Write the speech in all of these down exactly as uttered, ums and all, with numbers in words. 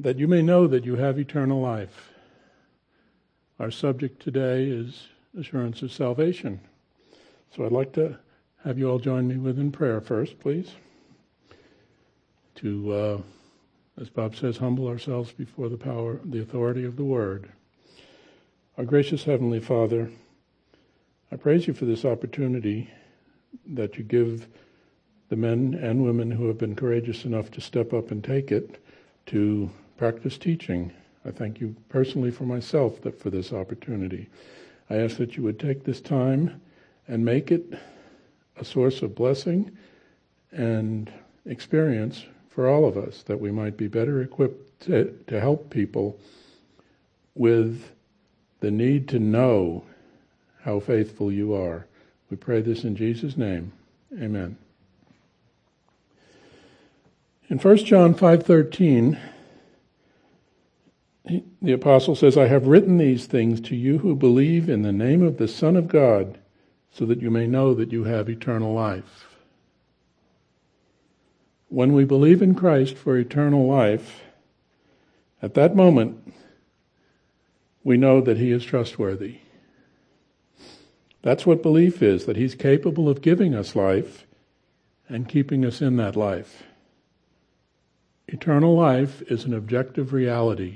that you may know that you have eternal life. Our subject today is assurance of salvation. So I'd like to have you all join me within prayer first, please. To, uh, as Bob says, humble ourselves before the power, the authority of the Word. Our gracious Heavenly Father, I praise you for this opportunity that you give the men and women who have been courageous enough to step up and take it to practice teaching. I thank you personally for myself that for this opportunity. I ask that you would take this time and make it a source of blessing and experience for all of us, that we might be better equipped to, to help people with the need to know how faithful you are. We pray this in Jesus' name. Amen. In First John five thirteen, the apostle says, I have written these things to you who believe in the name of the Son of God, so that you may know that you have eternal life. When we believe in Christ for eternal life, at that moment, we know that he is trustworthy. That's what belief is, that he's capable of giving us life and keeping us in that life. Eternal life is an objective reality.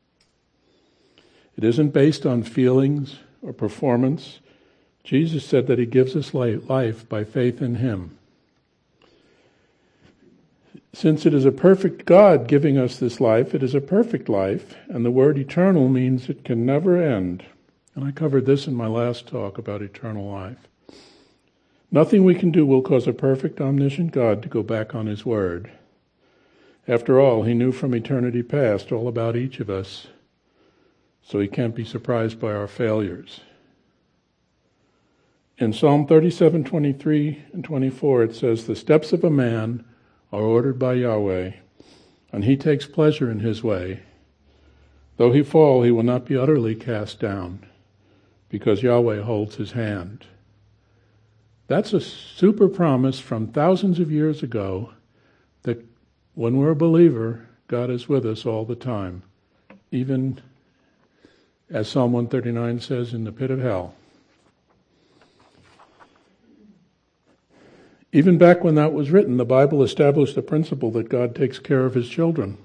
It isn't based on feelings or performance. Jesus said that he gives us life by faith in him. Since it is a perfect God giving us this life, it is a perfect life, and the word eternal means it can never end. And I covered this in my last talk about eternal life. Nothing we can do will cause a perfect, omniscient God to go back on his word. After all, he knew from eternity past all about each of us, so he can't be surprised by our failures. In Psalm thirty-seven, twenty-three and twenty-four, it says, the steps of a man are ordered by Yahweh, and he takes pleasure in his way. Though he fall, he will not be utterly cast down, because Yahweh holds his hand. That's a super promise from thousands of years ago, that when we're a believer, God is with us all the time, even as Psalm one thirty-nine says, in the pit of hell. Even back when that was written, the Bible established the principle that God takes care of his children.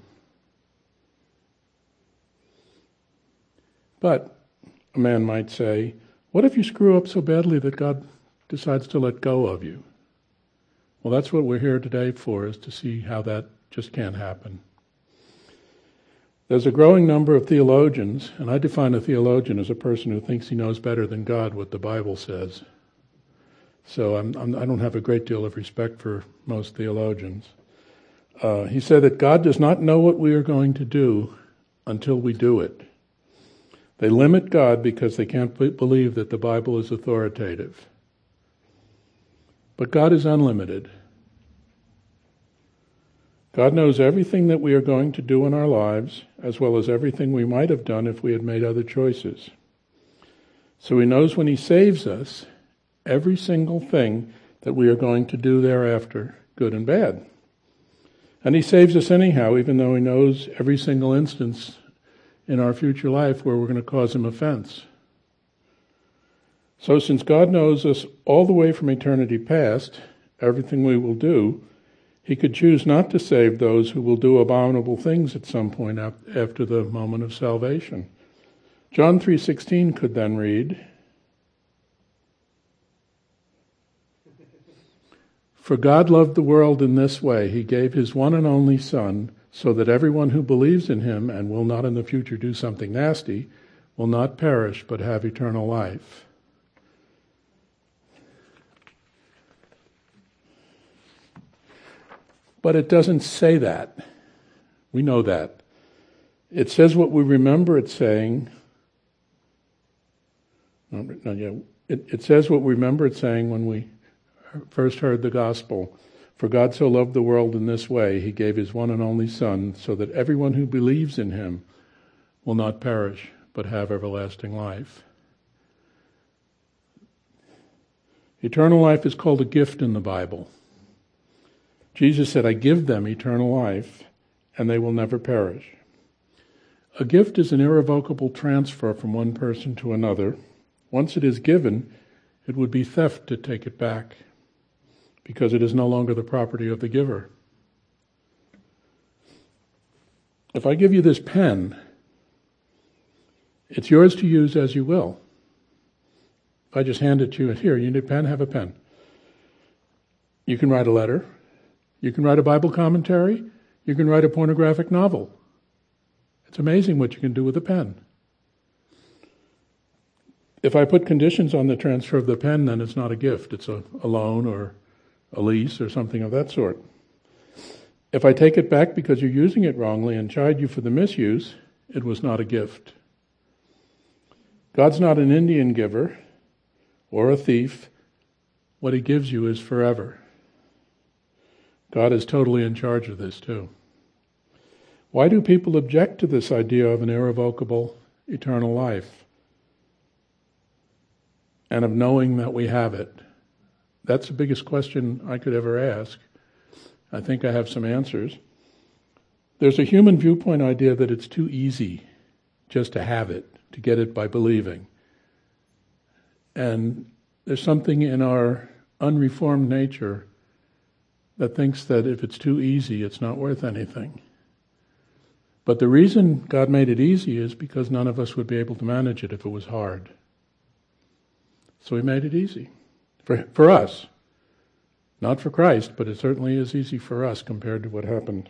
But a man might say, what if you screw up so badly that God decides to let go of you? Well, that's what we're here today for, is to see how that just can't happen. There's a growing number of theologians, and I define a theologian as a person who thinks he knows better than God what the Bible says. So I'm, I'm, I don't have a great deal of respect for most theologians. Uh, he said that God does not know what we are going to do until we do it. They limit God because they can't b- believe that the Bible is authoritative. But God is unlimited. God knows everything that we are going to do in our lives, as well as everything we might have done if we had made other choices. So he knows when he saves us, every single thing that we are going to do thereafter, good and bad. And he saves us anyhow, even though he knows every single instance in our future life where we're going to cause him offense. So since God knows us all the way from eternity past, everything we will do, he could choose not to save those who will do abominable things at some point after the moment of salvation. John three sixteen could then read, for God loved the world in this way, he gave his one and only Son, so that everyone who believes in him and will not in the future do something nasty will not perish but have eternal life. But it doesn't say that. We know that. It says what we remember it saying. No, no, yeah. It, it says what we remember it saying when we first heard the gospel. For God so loved the world in this way, he gave his one and only Son, so that everyone who believes in him will not perish, but have everlasting life. Eternal life is called a gift in the Bible. Jesus said, I give them eternal life, and they will never perish. A gift is an irrevocable transfer from one person to another. Once it is given, it would be theft to take it back, because it is no longer the property of the giver. If I give you this pen, it's yours to use as you will. If I just hand it to you, here, you need a pen, have a pen. You can write a letter. You can write a Bible commentary. You can write a pornographic novel. It's amazing what you can do with a pen. If I put conditions on the transfer of the pen, then it's not a gift. It's a, a loan or a lease or something of that sort. If I take it back because you're using it wrongly and chide you for the misuse, it was not a gift. God's not an Indian giver or a thief. What he gives you is forever. God is totally in charge of this too. Why do people object to this idea of an irrevocable eternal life and of knowing that we have it? That's the biggest question I could ever ask. I think I have some answers. There's a human viewpoint idea that it's too easy just to have it, to get it by believing. And there's something in our unreformed nature that thinks that if it's too easy, it's not worth anything. But the reason God made it easy is because none of us would be able to manage it if it was hard. So he made it easy. For, for us. Not for Christ, but it certainly is easy for us compared to what happened.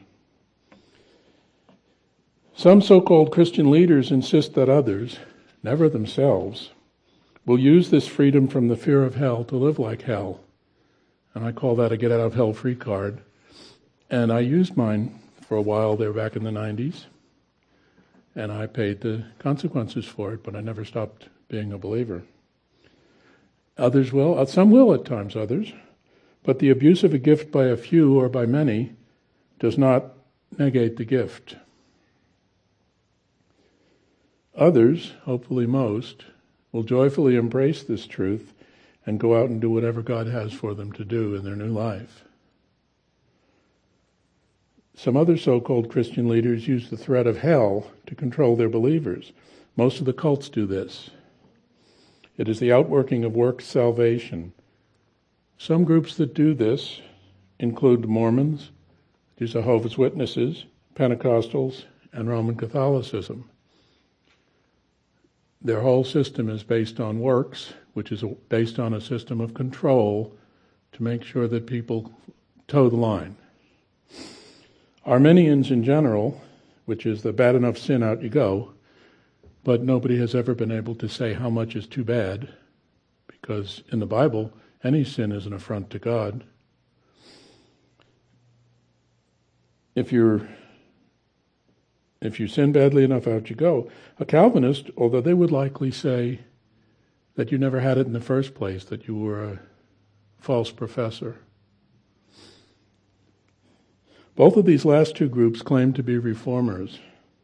Some so-called Christian leaders insist that others, never themselves, will use this freedom from the fear of hell to live like hell. And I call that a get-out-of-hell-free card. And I used mine for a while there back in the nineties. And I paid the consequences for it, but I never stopped being a believer. Others will, some will at times, others. But the abuse of a gift by a few or by many does not negate the gift. Others, hopefully most, will joyfully embrace this truth and go out and do whatever God has for them to do in their new life. Some other so-called Christian leaders use the threat of hell to control their believers. Most of the cults do this. It is the outworking of works salvation. Some groups that do this include the Mormons, the Jehovah's Witnesses, Pentecostals, and Roman Catholicism. Their whole system is based on works, which is based on a system of control to make sure that people toe the line. Arminians in general, which is the bad enough sin, out you go, but nobody has ever been able to say how much is too bad, because in the Bible, any sin is an affront to God. If you're if you sin badly enough, out you go. A Calvinist, although they would likely say that you never had it in the first place, that you were a false professor. Both of these last two groups claim to be reformers.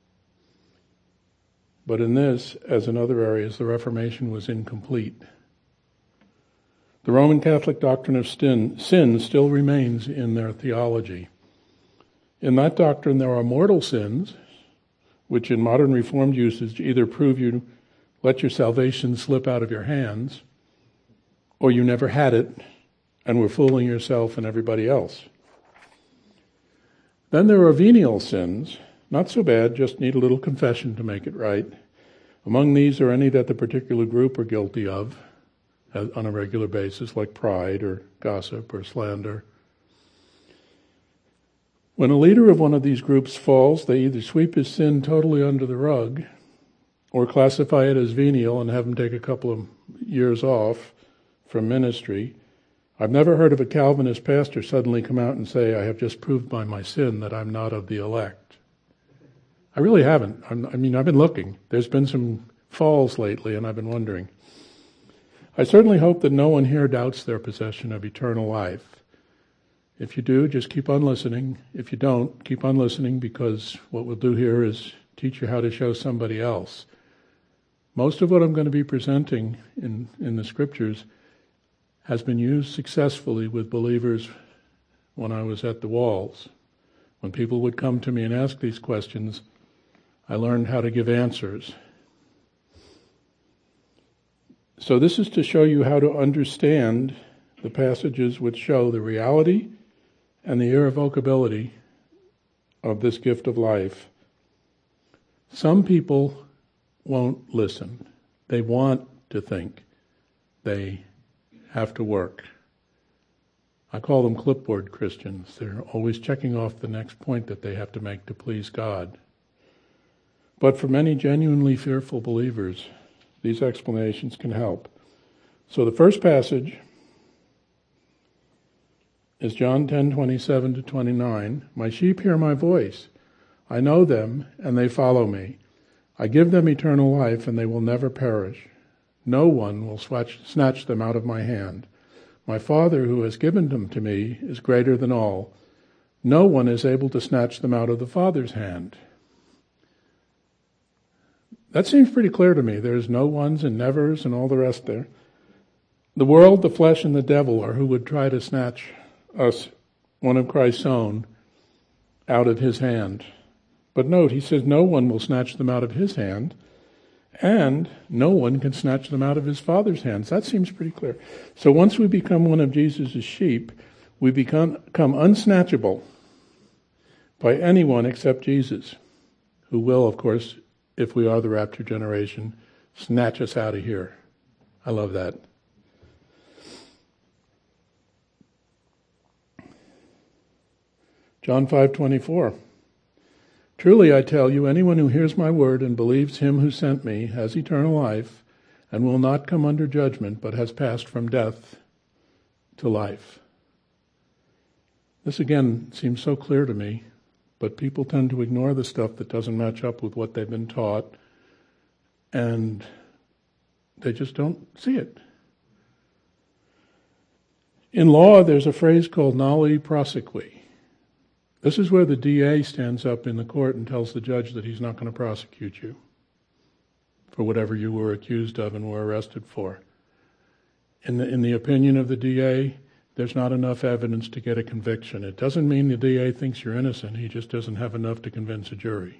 But in this, as in other areas, the Reformation was incomplete. The Roman Catholic doctrine of sin, sin still remains in their theology. In that doctrine, there are mortal sins, which in modern Reformed usage either prove you let your salvation slip out of your hands, or you never had it and were fooling yourself and everybody else. Then there are venial sins, not so bad, just need a little confession to make it right. Among these are any that the particular group are guilty of on a regular basis, like pride or gossip or slander. When a leader of one of these groups falls, they either sweep his sin totally under the rug or classify it as venial and have him take a couple of years off from ministry. I've never heard of a Calvinist pastor suddenly come out and say, I have just proved by my sin that I'm not of the elect. I really haven't. I'm, I mean, I've been looking. There's been some falls lately, and I've been wondering. I certainly hope that no one here doubts their possession of eternal life. If you do, just keep on listening. If you don't, keep on listening, because what we'll do here is teach you how to show somebody else. Most of what I'm going to be presenting in, in the scriptures has been used successfully with believers when I was at the walls. When people would come to me and ask these questions, I learned how to give answers. So this is to show you how to understand the passages which show the reality and the irrevocability of this gift of life. Some people won't listen. They want to think. They have to work. I call them clipboard Christians. They're always checking off the next point that they have to make to please God. But for many genuinely fearful believers, these explanations can help. So the first passage is John ten, twenty-seven to twenty-nine. My sheep hear my voice. I know them, and they follow me. I give them eternal life, and they will never perish. No one will swatch, snatch them out of my hand. My Father, who has given them to me, is greater than all. No one is able to snatch them out of the Father's hand. That seems pretty clear to me. There's no ones and nevers and all the rest there. The world, the flesh, and the devil are who would try to snatch us, one of Christ's own, out of his hand. But note, he says no one will snatch them out of his hand, and no one can snatch them out of his Father's hands. That seems pretty clear. So once we become one of Jesus' sheep, we become, become unsnatchable by anyone except Jesus, who will, of course, if we are the rapture generation, snatch us out of here. I love that. John five twenty-four. Truly I tell you, anyone who hears my word and believes him who sent me has eternal life and will not come under judgment, but has passed from death to life. This again seems so clear to me, but people tend to ignore the stuff that doesn't match up with what they've been taught, and they just don't see it. In law, there's a phrase called noli prosequi. This is where the D A stands up in the court and tells the judge that he's not going to prosecute you for whatever you were accused of and were arrested for. In the, in the opinion of the D A, there's not enough evidence to get a conviction. It doesn't mean the D A thinks you're innocent. He just doesn't have enough to convince a jury.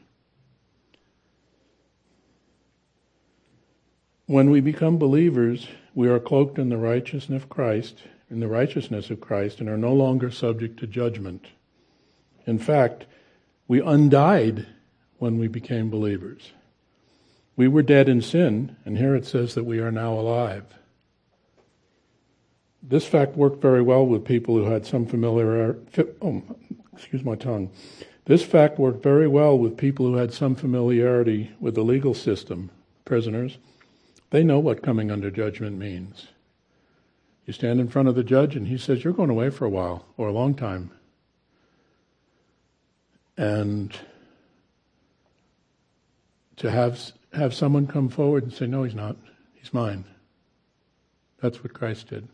When we become believers, we are cloaked in the righteousness of Christ, in the righteousness of Christ, and are no longer subject to judgment. In fact, we undied when we became believers. We were dead in sin, and here it says that we are now alive. This fact worked very well with people who had some familiarity. Oh, excuse my tongue. This fact worked very well with people who had some familiarity with the legal system. Prisoners, they know what coming under judgment means. You stand in front of the judge, and he says, "You're going away for a while or a long time." And to have have someone come forward and say, "No, he's not. He's mine." That's what Christ did.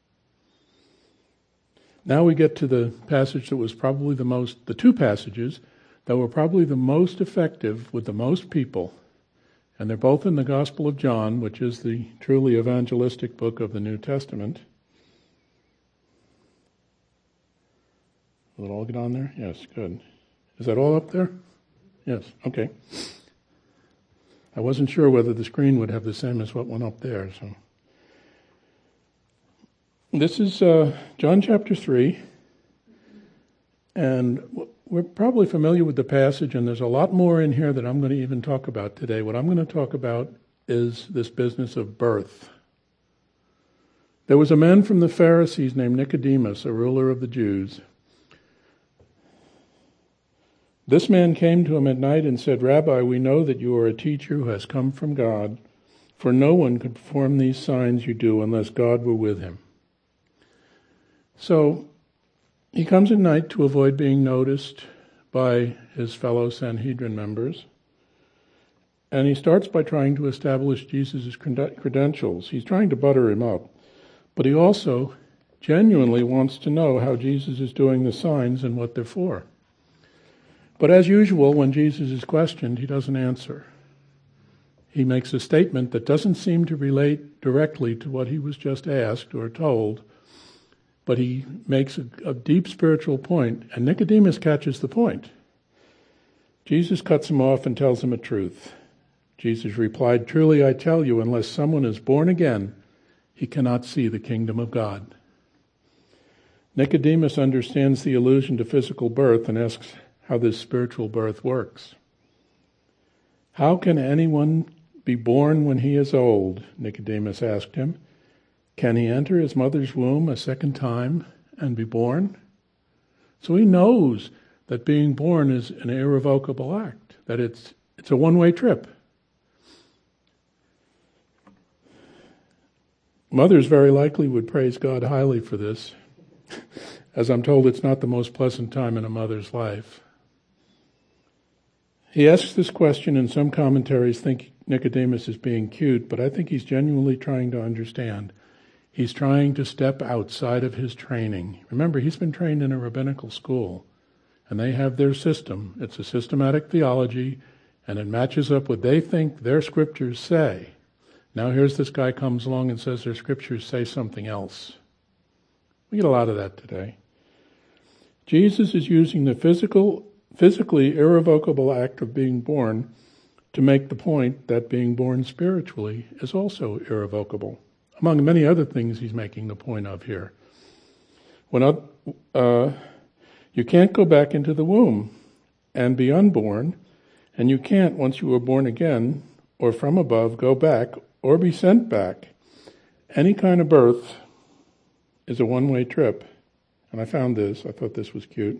Now we get to the passage that was probably the most, the two passages that were probably the most effective with the most people. And they're both in the Gospel of John, which is the truly evangelistic book of the New Testament. Will it all get on there? Yes, good. Is that all up there? Yes, okay. I wasn't sure whether the screen would have the same as what went up there. So, this is uh, John chapter three, and we're probably familiar with the passage, and there's a lot more in here that I'm going to even talk about today. What I'm going to talk about is this business of birth. There was a man from the Pharisees named Nicodemus, a ruler of the Jews. This man came to him at night and said, "Rabbi, we know that you are a teacher who has come from God, for no one could perform these signs you do unless God were with him." So he comes at night to avoid being noticed by his fellow Sanhedrin members, and he starts by trying to establish Jesus' credentials. He's trying to butter him up, but he also genuinely wants to know how Jesus is doing the signs and what they're for. But as usual, when Jesus is questioned, he doesn't answer. He makes a statement that doesn't seem to relate directly to what he was just asked or told, but he makes a, a deep spiritual point, and Nicodemus catches the point. Jesus cuts him off and tells him a truth. Jesus replied, "Truly I tell you, unless someone is born again, he cannot see the kingdom of God." Nicodemus understands the allusion to physical birth and asks how this spiritual birth works. "How can anyone be born when he is old?" Nicodemus asked him. "Can he enter his mother's womb a second time and be born?" So he knows that being born is an irrevocable act, that it's it's a one-way trip. Mothers very likely would praise God highly for this, as I'm told it's not the most pleasant time in a mother's life. He asks this question, and some commentaries think Nicodemus is being cute, but I think he's genuinely trying to understand. He's trying to step outside of his training. Remember, he's been trained in a rabbinical school, and they have their system. It's a systematic theology, and it matches up what they think their scriptures say. Now here's this guy comes along and says their scriptures say something else. We get a lot of that today. Jesus is using the physical, physically irrevocable act of being born to make the point that being born spiritually is also irrevocable. Among many other things he's making the point of here. When uh, you can't go back into the womb and be unborn, and you can't, once you were born again, or from above, go back or be sent back. Any kind of birth is a one-way trip. And I found this. I thought this was cute.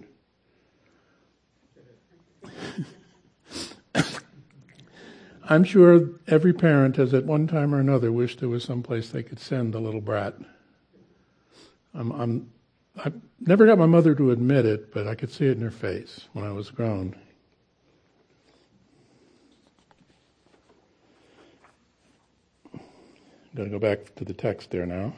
I'm sure every parent has at one time or another wished there was some place they could send a little brat. I'm, I'm, I never got my mother to admit it, but I could see it in her face when I was grown. Got to go back to the text there now.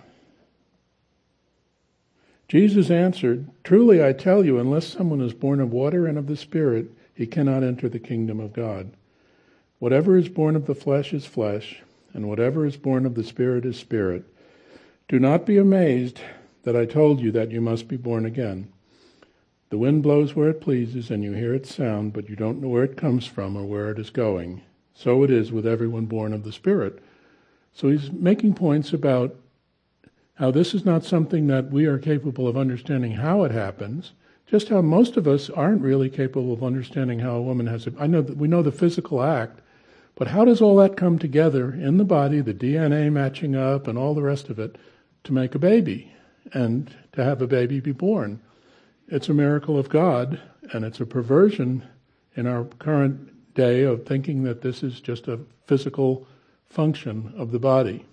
Jesus answered, "Truly I tell you, unless someone is born of water and of the Spirit, he cannot enter the kingdom of God. Whatever is born of the flesh is flesh, and whatever is born of the Spirit is spirit. Do not be amazed that I told you that you must be born again. The wind blows where it pleases, and you hear its sound, but you don't know where it comes from or where it is going. So it is with everyone born of the Spirit." So he's making points about how this is not something that we are capable of understanding how it happens, just how most of us aren't really capable of understanding how a woman has a, I know that we know the physical act, but how does all that come together in the body, the D N A matching up and all the rest of it, to make a baby and to have a baby be born? It's a miracle of God, and it's a perversion in our current day of thinking that this is just a physical function of the body.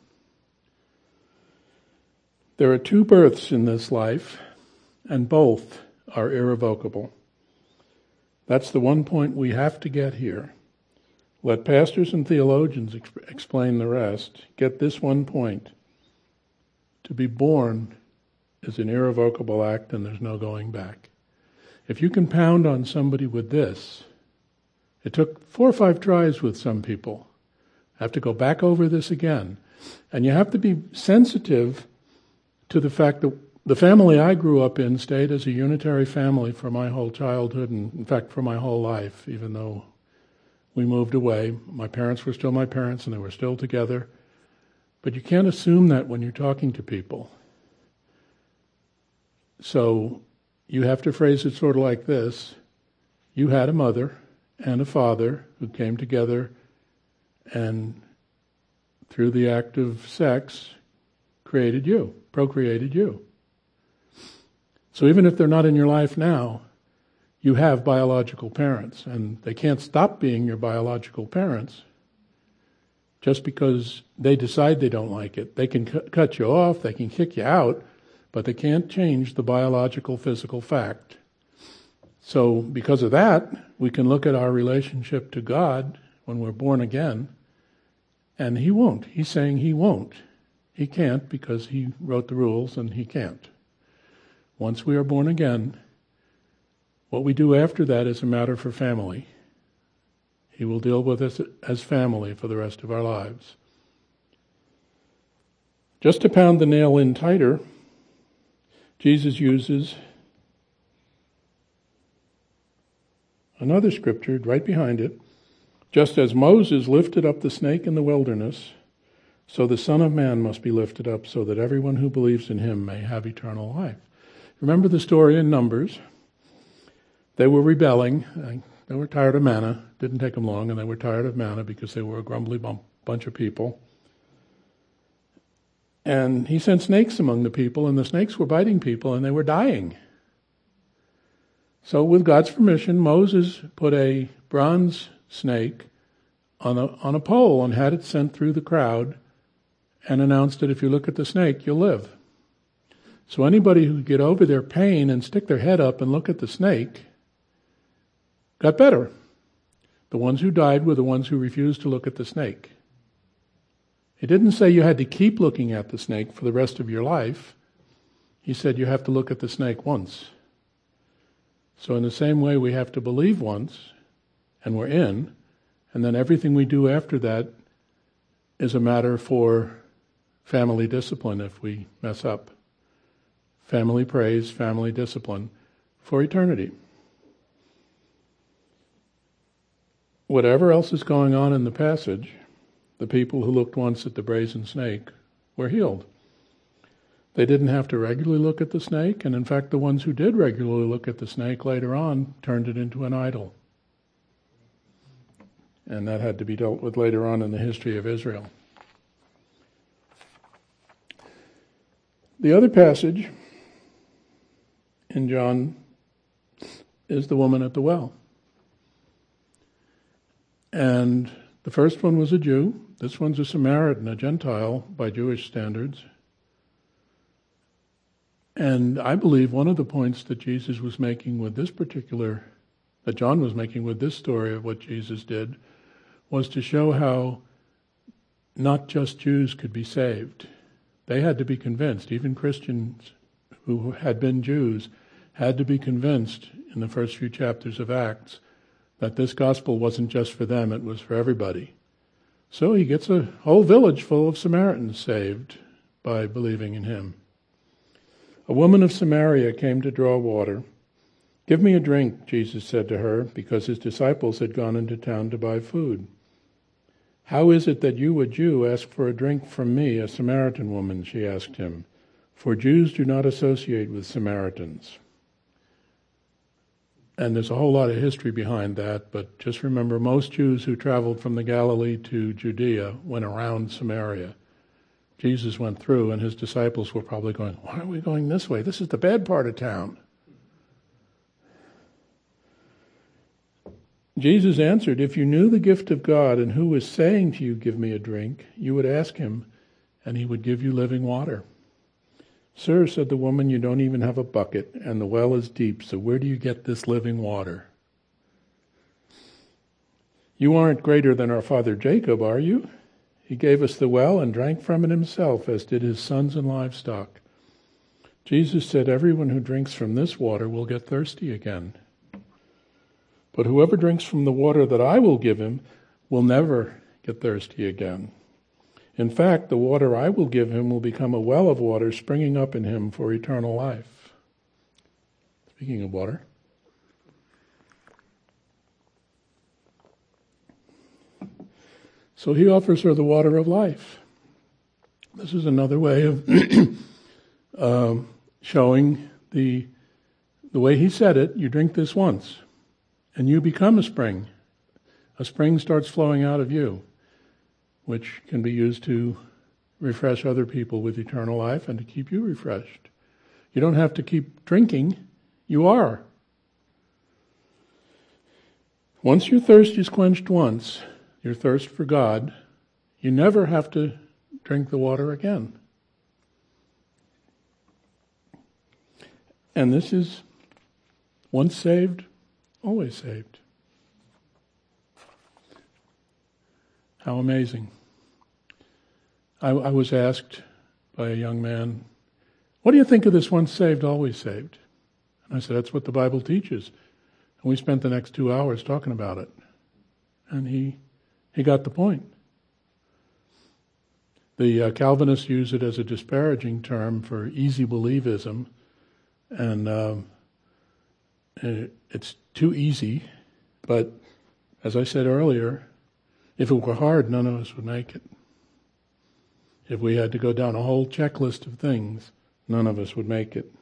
There are two births in this life, and both are irrevocable. That's the one point we have to get here. Let pastors and theologians ex- explain the rest. Get this one point. To be born is an irrevocable act, and there's no going back. If you can pound on somebody with this, it took four or five tries with some people. I have to go back over this again. And you have to be sensitive to the fact that the family I grew up in stayed as a unitary family for my whole childhood, and in fact for my whole life, even though we moved away. My parents were still my parents and they were still together. But you can't assume that when you're talking to people. So you have to phrase it sort of like this. You had a mother and a father who came together and through the act of sex created you, procreated you. So even if they're not in your life now, you have biological parents, and they can't stop being your biological parents just because they decide they don't like it. They can cu- cut you off, they can kick you out, but they can't change the biological physical fact. So because of that, we can look at our relationship to God when we're born again, and he won't. He's saying he won't. He can't because he wrote the rules and he can't. Once we are born again, what we do after that is a matter for family. He will deal with us as family for the rest of our lives. Just to pound the nail in tighter, Jesus uses Another scripture right behind it. Just as Moses lifted up the snake in the wilderness, so the Son of Man must be lifted up so that everyone who believes in him may have eternal life. Remember the story in Numbers? They were rebelling. They were tired of manna. Didn't take them long, and they were tired of manna because they were a grumbly bunch of people. And he sent snakes among the people, and the snakes were biting people, and they were dying. So with God's permission, Moses put a bronze snake on a, on a pole and had it sent through the crowd and announced that if you look at the snake, you'll live. So anybody who could get over their pain and stick their head up and look at the snake got better. The ones who died were the ones who refused to look at the snake. He didn't say you had to keep looking at the snake for the rest of your life. He said you have to look at the snake once. So in the same way, we have to believe once, and we're in, and then everything we do after that is a matter for family discipline if we mess up. Family praise, family discipline for eternity. Whatever else is going on in the passage, the people who looked once at the brazen snake were healed. They didn't have to regularly look at the snake, and in fact the ones who did regularly look at the snake later on turned it into an idol. And that had to be dealt with later on in the history of Israel. The other passage in John is the woman at the well. And the first one was a Jew. This one's a Samaritan, a Gentile by Jewish standards. And I believe one of the points that Jesus was making with this particular, that John was making with this story of what Jesus did, was to show how not just Jews could be saved. They had to be convinced. Even Christians who had been Jews had to be convinced in the first few chapters of Acts that this gospel wasn't just for them, it was for everybody. So he gets a whole village full of Samaritans saved by believing in him. A woman of Samaria came to draw water. "Give me a drink," Jesus said to her, because his disciples had gone into town to buy food. "How is it that you, a Jew, ask for a drink from me, a Samaritan woman?" she asked him. "For Jews do not associate with Samaritans." And there's a whole lot of history behind that, but just remember, most Jews who traveled from the Galilee to Judea went around Samaria. Jesus went through, and his disciples were probably going, "Why are we going this way? This is the bad part of town." Jesus answered, "If you knew the gift of God and who was saying to you, 'Give me a drink,' you would ask him, and he would give you living water." "Sir," said the woman, "you don't even have a bucket, and the well is deep, so where do you get this living water? You aren't greater than our father Jacob, are you? He gave us the well and drank from it himself, as did his sons and livestock." Jesus said, "Everyone who drinks from this water will get thirsty again. But whoever drinks from the water that I will give him will never get thirsty again. In fact, the water I will give him will become a well of water springing up in him for eternal life." Speaking of water. So he offers her the water of life. This is another way of um, showing the the way he said it. You drink this once, and you become a spring. A spring starts flowing out of you, which can be used to refresh other people with eternal life and to keep you refreshed. You don't have to keep drinking. You are. Once your thirst is quenched once, your thirst for God, you never have to drink the water again. And this is once saved, always saved. How amazing. I, I was asked by a young man, "What do you think of this once saved, always saved?" And I said, "That's what the Bible teaches." And we spent the next two hours talking about it. And he he got the point. The uh, Calvinists use it as a disparaging term for easy believism. And um, it, it's too easy. But as I said earlier, if it were hard, none of us would make it. If we had to go down a whole checklist of things, none of us would make it.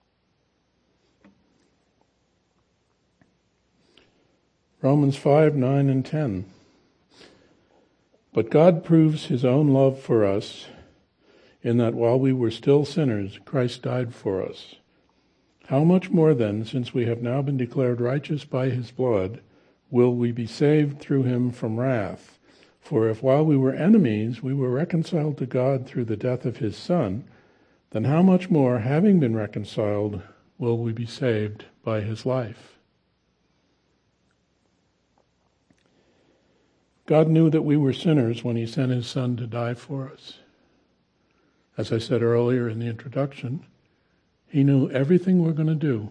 Romans five, nine, and ten. But God proves his own love for us in that while we were still sinners, Christ died for us. How much more then, since we have now been declared righteous by his blood, will we be saved through him from wrath? For if while we were enemies, we were reconciled to God through the death of his Son, then how much more, having been reconciled, will we be saved by his life? God knew that we were sinners when he sent his Son to die for us. As I said earlier in the introduction, he knew everything we're going to do.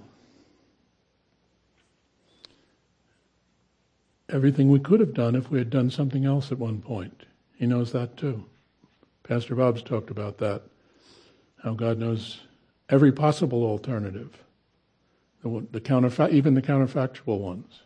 Everything we could have done if we had done something else at one point. He knows that too. Pastor Bob's talked about that, how God knows every possible alternative, the, the counterfa- even the counterfactual ones.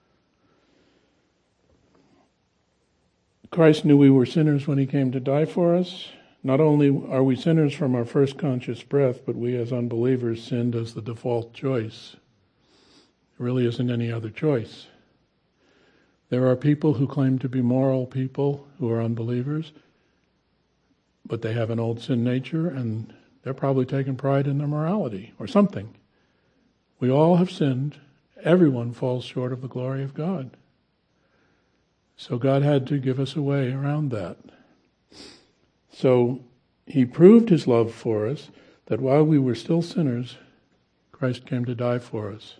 Christ knew we were sinners when he came to die for us. Not only are we sinners from our first conscious breath, but we as unbelievers sinned as the default choice. There really isn't any other choice. There are people who claim to be moral people who are unbelievers, but they have an old sin nature and they're probably taking pride in their morality or something. We all have sinned. Everyone falls short of the glory of God. So God had to give us a way around that. So he proved his love for us, that while we were still sinners, Christ came to die for us.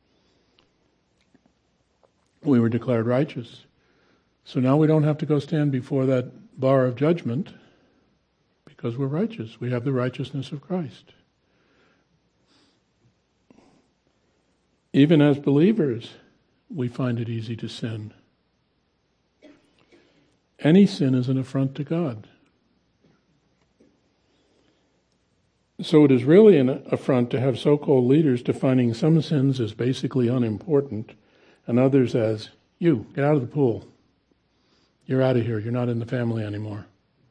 We were declared righteous. So now we don't have to go stand before that bar of judgment because we're righteous. We have the righteousness of Christ. Even as believers, we find it easy to sin. Any sin is an affront to God. So it is really an affront to have so-called leaders defining some sins as basically unimportant and others as, you, get out of the pool. You're out of here. You're not in the family anymore.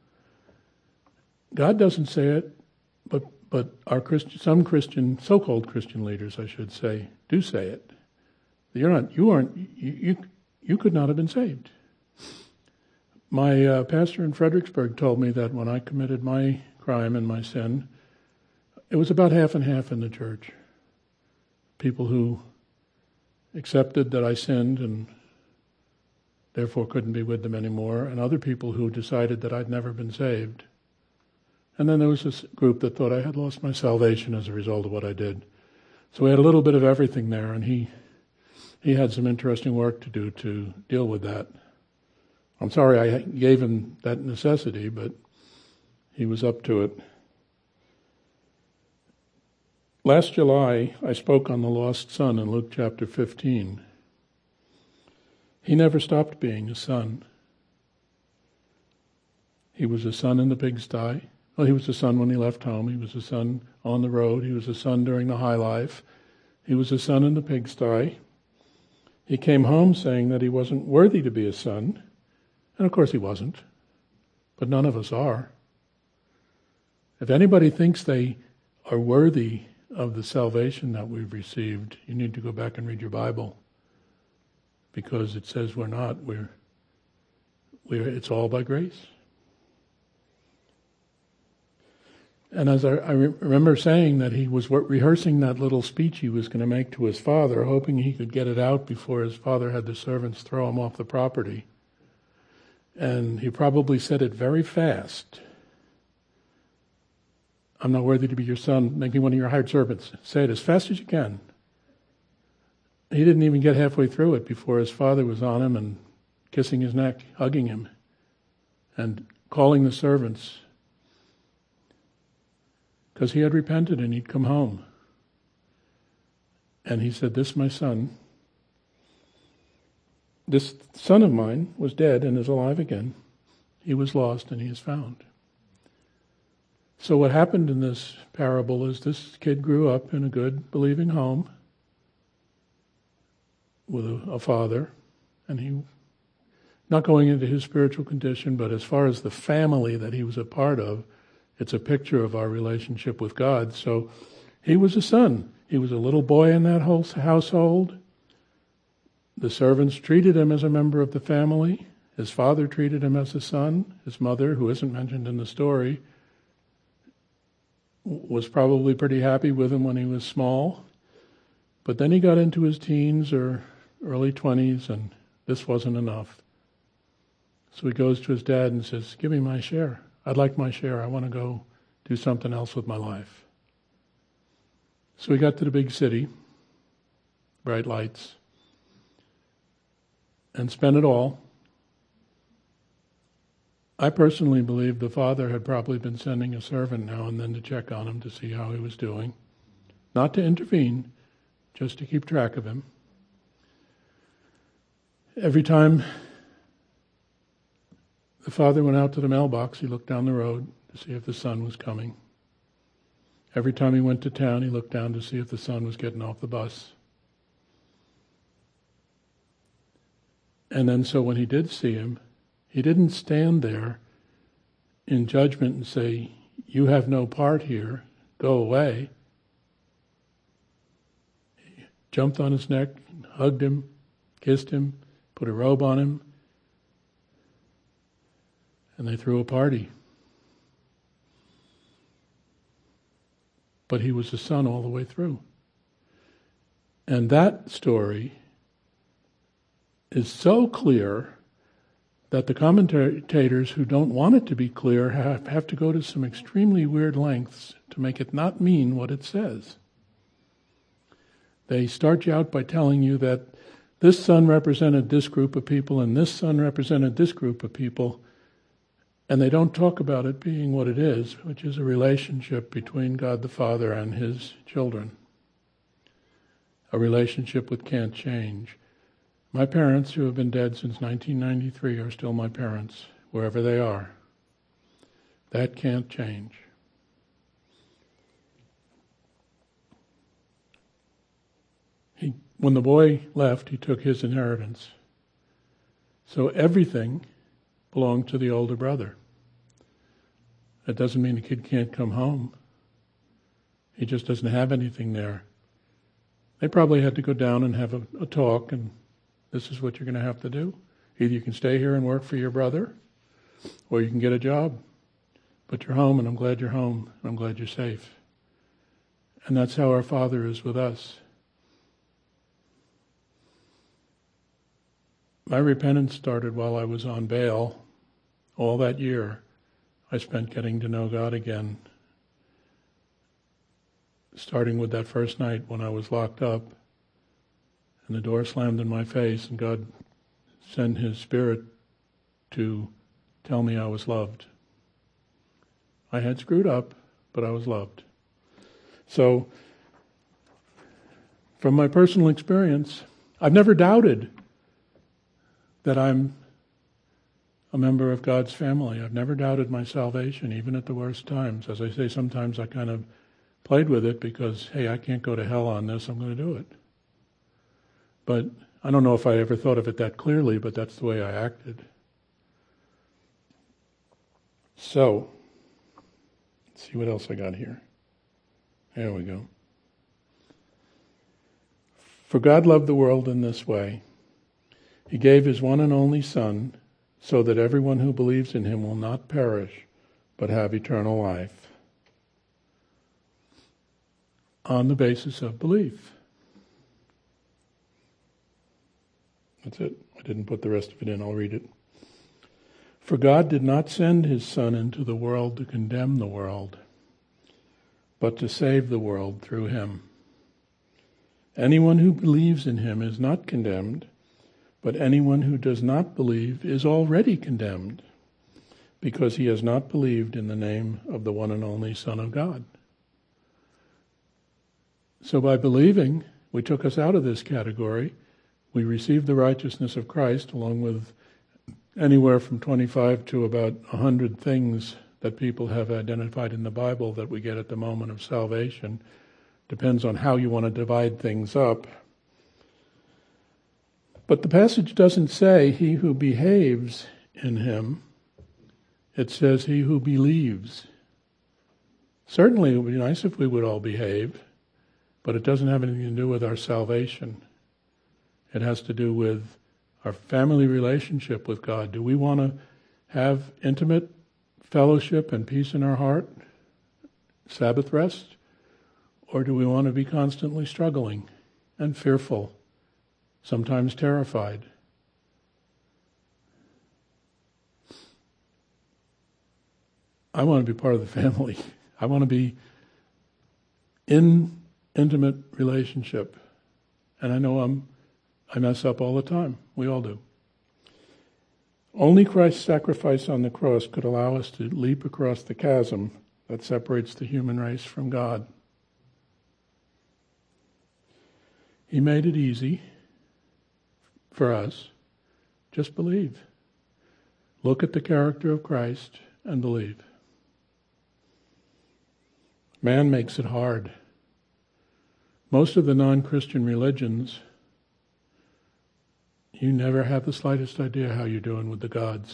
God doesn't say it, but but our Christian, some Christian, so-called Christian leaders, I should say, do say it. You're not. You aren't. You you, you could not have been saved. My uh, pastor in Fredericksburg told me that when I committed my crime and my sin, it was about half and half in the church. People who accepted that I sinned and therefore couldn't be with them anymore, and other people who decided that I'd never been saved. And then there was this group that thought I had lost my salvation as a result of what I did. So we had a little bit of everything there, and he he had some interesting work to do to deal with that. I'm sorry I gave him that necessity, but he was up to it. Last July, I spoke on the lost son in Luke chapter fifteen. He never stopped being a son. He was a son in the pigsty. Well, he was a son when he left home. He was a son on the road. He was a son during the high life. He was a son in the pigsty. He came home saying that he wasn't worthy to be a son. And of course he wasn't. But none of us are. If anybody thinks they are worthy of the salvation that we've received, you need to go back and read your Bible, because it says we're not. We're, we're it's all by grace. And as I, I re- remember saying that he was rehearsing that little speech he was going to make to his father, hoping he could get it out before his father had the servants throw him off the property. And he probably said it very fast. I'm not worthy to be your son. Make me one of your hired servants. Say it as fast as you can. He didn't even get halfway through it before his father was on him and kissing his neck, hugging him, and calling the servants, because he had repented and he'd come home. And he said, this my son, this son of mine was dead and is alive again. He was lost and he is found. So what happened in this parable is this kid grew up in a good, believing home, with a, a father, and he, not going into his spiritual condition, but as far as the family that he was a part of, it's a picture of our relationship with God. So he was a son. He was a little boy in that whole household. The servants treated him as a member of the family. His father treated him as a son. His mother, who isn't mentioned in the story, was probably pretty happy with him when he was small. But then he got into his teens or early twenties, and this wasn't enough. So he goes to his dad and says, "Give me my share. I'd like my share. I want to go do something else with my life." So he got to the big city, bright lights, and spent it all. I personally believe the father had probably been sending a servant now and then to check on him to see how he was doing. Not to intervene, just to keep track of him. Every time the father went out to the mailbox, he looked down the road to see if the son was coming. Every time he went to town, he looked down to see if the son was getting off the bus. And then so when he did see him, he didn't stand there in judgment and say, "You have no part here, go away." He jumped on his neck, hugged him, kissed him, put a robe on him, and they threw a party. But he was a son all the way through. And that story is so clear that the commentators who don't want it to be clear have, have to go to some extremely weird lengths to make it not mean what it says. They start you out by telling you that this son represented this group of people and this son represented this group of people, and they don't talk about it being what it is, which is a relationship between God the Father and his children. A relationship that can't change. My parents, who have been dead since nineteen ninety-three, are still my parents, wherever they are. That can't change. He, when the boy left, he took his inheritance. So everything belonged to the older brother. That doesn't mean the kid can't come home. He just doesn't have anything there. They probably had to go down and have a, a talk, and this is what you're going to have to do. Either you can stay here and work for your brother, or you can get a job. But you're home, and I'm glad you're home, and I'm glad you're safe. And that's how our Father is with us. My repentance started while I was on bail. All that year, I spent getting to know God again. Starting with that first night when I was locked up, and the door slammed in my face, and God sent his Spirit to tell me I was loved. I had screwed up, but I was loved. So, from my personal experience, I've never doubted that I'm a member of God's family. I've never doubted my salvation, even at the worst times. As I say, sometimes I kind of played with it because, hey, I can't go to hell on this, I'm going to do it. But I don't know if I ever thought of it that clearly, but that's the way I acted. So, let's see what else I got here. There we go. For God loved the world in this way. He gave his one and only Son, so that everyone who believes in him will not perish, but have eternal life. On the basis of belief. That's it. I didn't put the rest of it in. I'll read it. For God did not send his Son into the world to condemn the world, but to save the world through him. Anyone who believes in him is not condemned, but anyone who does not believe is already condemned, because he has not believed in the name of the one and only Son of God. So by believing, we took us out of this category. We received the righteousness of Christ, along with anywhere from twenty-five to about one hundred things that people have identified in the Bible that we get at the moment of salvation. Depends on how you want to divide things up. But the passage doesn't say he who behaves in him. It says he who believes. Certainly it would be nice if we would all behave, but it doesn't have anything to do with our salvation. It has to do with our family relationship with God. Do we want to have intimate fellowship and peace in our heart, Sabbath rest? Or do we want to be constantly struggling and fearful, sometimes terrified? I want to be part of the family. I want to be in intimate relationship. And I know I'm, I mess up all the time. We all do. Only Christ's sacrifice on the cross could allow us to leap across the chasm that separates the human race from God. He made it easy for us. Just believe. Look at the character of Christ and believe. Man makes it hard. Most of the non-Christian religions, you never have the slightest idea how you're doing with the gods.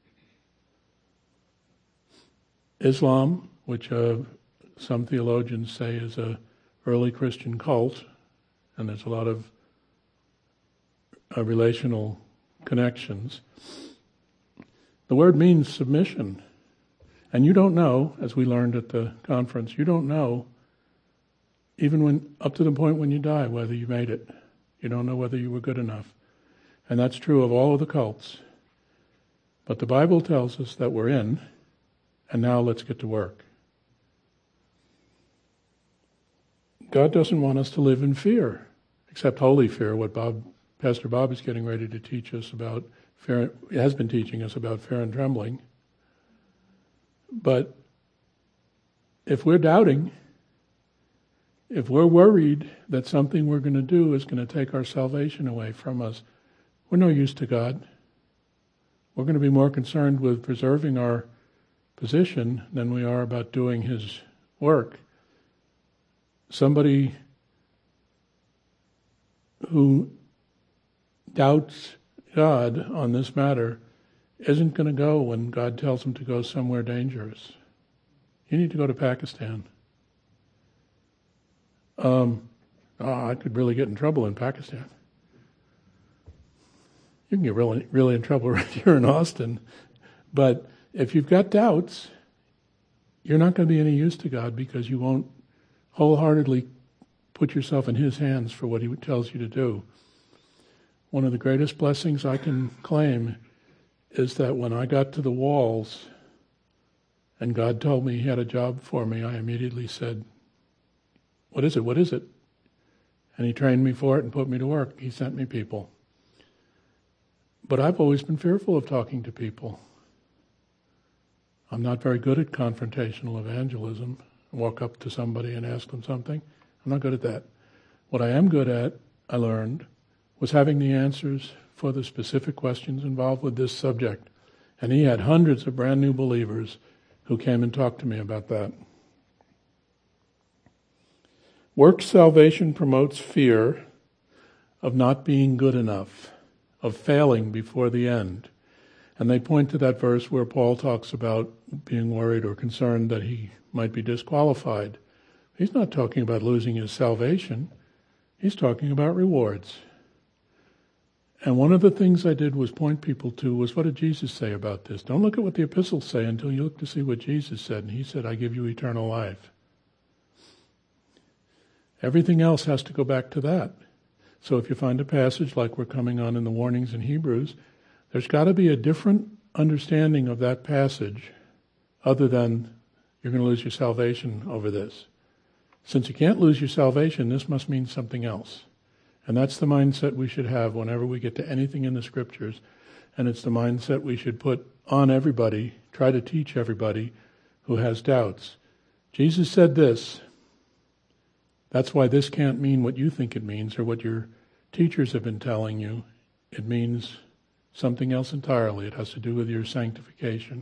Islam, which uh, some theologians say is a early Christian cult, and there's a lot of uh, relational connections. The word means submission. And you don't know, as we learned at the conference, you don't know, even when up to the point when you die, whether you made it. You don't know whether you were good enough. And that's true of all of the cults. But the Bible tells us that we're in, and now let's get to work. God doesn't want us to live in fear, except holy fear, what Bob, Pastor Bob is getting ready to teach us about, fear, has been teaching us about fear and trembling. But if we're doubting, if we're worried that something we're going to do is going to take our salvation away from us, we're no use to God. We're going to be more concerned with preserving our position than we are about doing His work. Somebody who doubts God on this matter isn't going to go when God tells him to go somewhere dangerous. You need to go to Pakistan. Um, oh, I could really get in trouble in Pakistan. You can get really, really in trouble right here in Austin. But if you've got doubts, you're not going to be any use to God because you won't wholeheartedly put yourself in His hands for what He tells you to do. One of the greatest blessings I can claim is that when I got to the walls and God told me He had a job for me, I immediately said, what is it, what is it? And He trained me for it and put me to work. He sent me people. But I've always been fearful of talking to people. I'm not very good at confrontational evangelism. Walk up to somebody and ask them something. I'm not good at that. What I am good at, I learned, was having the answers for the specific questions involved with this subject. And He had hundreds of brand new believers who came and talked to me about that. Work salvation promotes fear of not being good enough, of failing before the end. And they point to that verse where Paul talks about being worried or concerned that he might be disqualified. He's not talking about losing his salvation. He's talking about rewards. And one of the things I did was point people to was, what did Jesus say about this? Don't look at what the epistles say until you look to see what Jesus said. And He said, I give you eternal life. Everything else has to go back to that. So if you find a passage like we're coming on in the warnings in Hebrews, there's got to be a different understanding of that passage other than you're going to lose your salvation over this. Since you can't lose your salvation, this must mean something else. And that's the mindset we should have whenever we get to anything in the Scriptures. And it's the mindset we should put on everybody, try to teach everybody who has doubts. Jesus said this. That's why this can't mean what you think it means or what your teachers have been telling you. It means something else entirely. It has to do with your sanctification.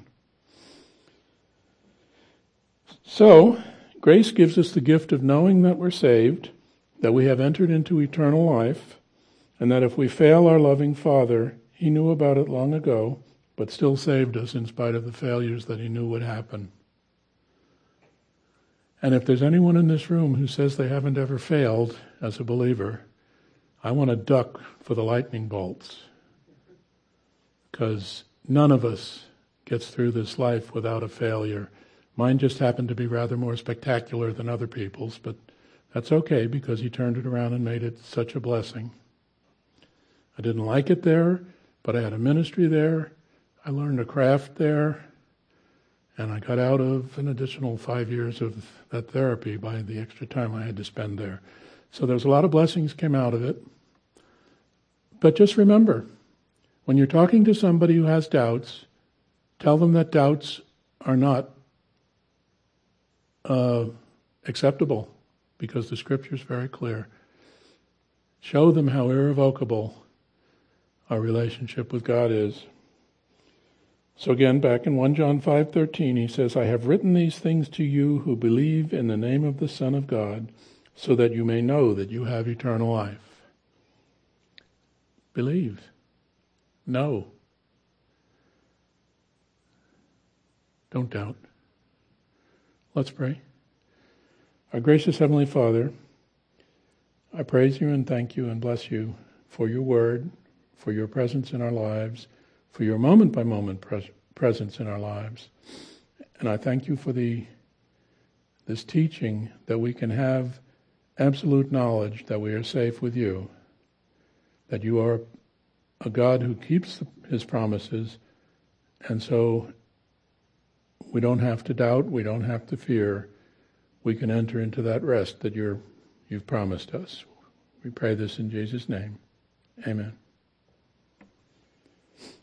So, grace gives us the gift of knowing that we're saved, that we have entered into eternal life, and that if we fail our loving Father, He knew about it long ago, but still saved us in spite of the failures that He knew would happen. And if there's anyone in this room who says they haven't ever failed as a believer, I want to duck for the lightning bolts. Because none of us gets through this life without a failure. Mine just happened to be rather more spectacular than other people's, but that's okay because He turned it around and made it such a blessing. I didn't like it there, but I had a ministry there. I learned a craft there. And I got out of an additional five years of that therapy by the extra time I had to spend there. So there's a lot of blessings came out of it. But just remember, when you're talking to somebody who has doubts, tell them that doubts are not uh, acceptable, because the Scripture is very clear. Show them how irrevocable our relationship with God is. So again, back in First John five thirteen, he says, I have written these things to you who believe in the name of the Son of God, so that you may know that you have eternal life. Believe. Know. Don't doubt. Let's pray. Our gracious Heavenly Father, I praise you and thank you and bless you for your word, for your presence in our lives, for your moment-by-moment pres- presence in our lives. And I thank you for the this teaching that we can have absolute knowledge that we are safe with you, that you are a God who keeps his promises, and so we don't have to doubt, we don't have to fear. We can enter into that rest that you're, you've promised us. We pray this in Jesus' name. Amen.